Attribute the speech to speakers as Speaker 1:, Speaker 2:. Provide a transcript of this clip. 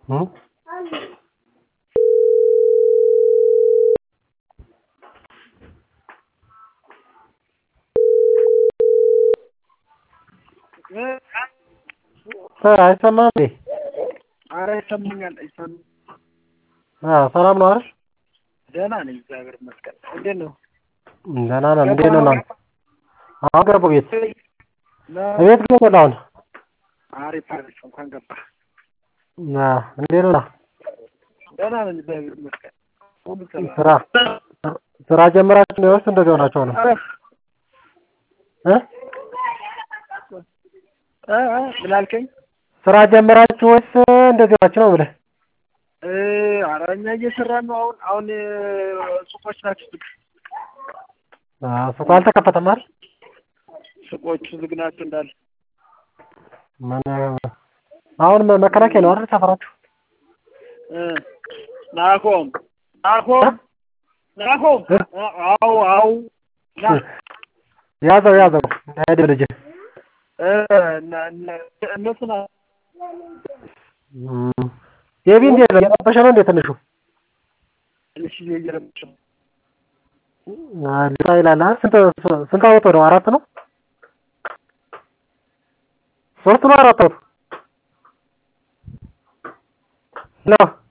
Speaker 1: እ አይሰማም እንዴ?
Speaker 2: ኧረ ይሰማኛል ይሰማኛል።
Speaker 1: ሰላም ነው አይደል?
Speaker 2: ደህና ነኝ እግዚአብሔር ይመስገን። እንዴት ነው?
Speaker 1: ደህና ነን። እንዴት ነው እናንተ? አሁን ገባሁ ቤት።
Speaker 2: ለ-
Speaker 1: ቤት ገብተህ አሁን?
Speaker 2: አሪፍ አሪፍ እንኳን ገባህ።
Speaker 1: እንዴት ነው?
Speaker 2: ደህና ነኝ እግዚአብሔር ይመስገን። ሁሉ ሰላም።
Speaker 1: ስራ ጀምራችሁ ነው ወይስ እንደዚህ ሆናችሁ ነው?
Speaker 2: ምን አልከኝ?
Speaker 1: ስራ ጀምራችሁ ወይስ እንደዚህ ሆናችሁ ነው ብለህ?
Speaker 2: ኧረ እኛ እየሰራን ነው። አሁን ሱቆች ናቸው ዝግ።
Speaker 1: ሱቁ አልተከፈተም አይደል?
Speaker 2: ሱቆቹ ዝግ ናቸው እንዳለ።
Speaker 1: አሁን መከላከያ ነው አይደል ሰፈራችሁ?
Speaker 2: ናሆም አው
Speaker 1: ያዘው እንዳይሄድ ልጅ
Speaker 2: እነሱ ና
Speaker 1: የቢ እንዴት ነው? እየረበሸ ነው እንዴ ትንሹ?
Speaker 2: ትንሽ እየረበሸ ነው።
Speaker 1: ልሳ ይላል። ስንት አወጡ ነው? 4 ነው? 3 ነው 4 ነው?